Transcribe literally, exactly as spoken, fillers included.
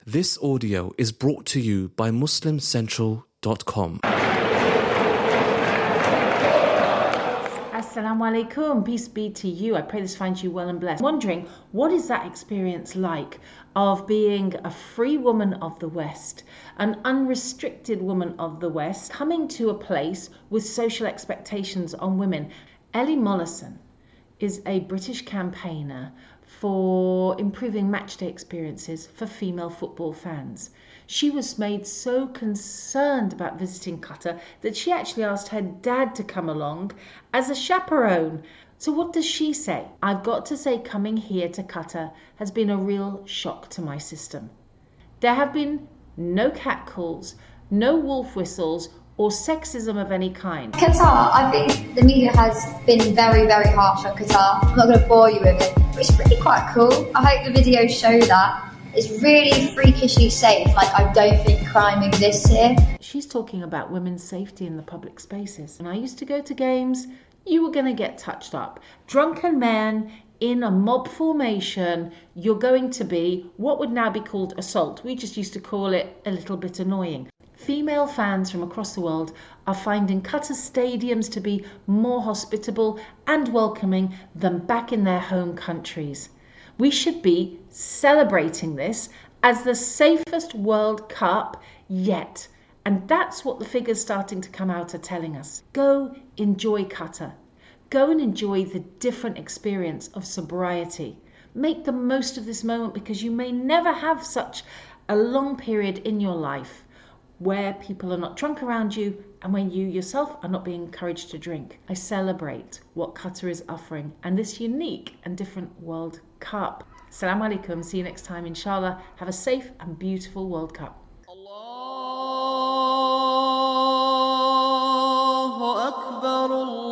This audio is brought to you by muslim central dot com. Assalamu alaikum, peace be to you. I pray this finds you well and blessed. Wondering, what is that experience like of being a free woman of the West, an unrestricted woman of the West, coming to a place with social expectations on women? Ellie Mollison is a British campaigner for improving matchday experiences for female football fans. She was made so concerned about visiting Qatar that she actually asked her dad to come along as a chaperone. So what does she say? I've got to say, coming here to Qatar has been a real shock to my system. There have been no catcalls, no wolf whistles, or sexism of any kind. Qatar, I think the media has been very, very harsh on Qatar. I'm not going to bore you with it, but it's really quite cool. I hope the videos show that. It's really freakishly safe. Like, I don't think crime exists here. She's talking about women's safety in the public spaces. When I used to go to games, you were going to get touched up. Drunken men in a mob formation, you're going to be what would now be called assault. We just used to call it a little bit annoying. Female fans from across the world are finding Qatar stadiums to be more hospitable and welcoming than back in their home countries. We should be celebrating this as the safest World Cup yet. And that's what the figures starting to come out are telling us. Go enjoy Qatar. Go and enjoy the different experience of sobriety. Make the most of this moment, because you may never have such a long period in your life where people are not drunk around you and when you yourself are not being encouraged to drink. I celebrate what Qatar is offering and this unique and different World Cup. Assalamu alaikum. See you next time, inshallah. Have a safe and beautiful World Cup. Allahu Akbar.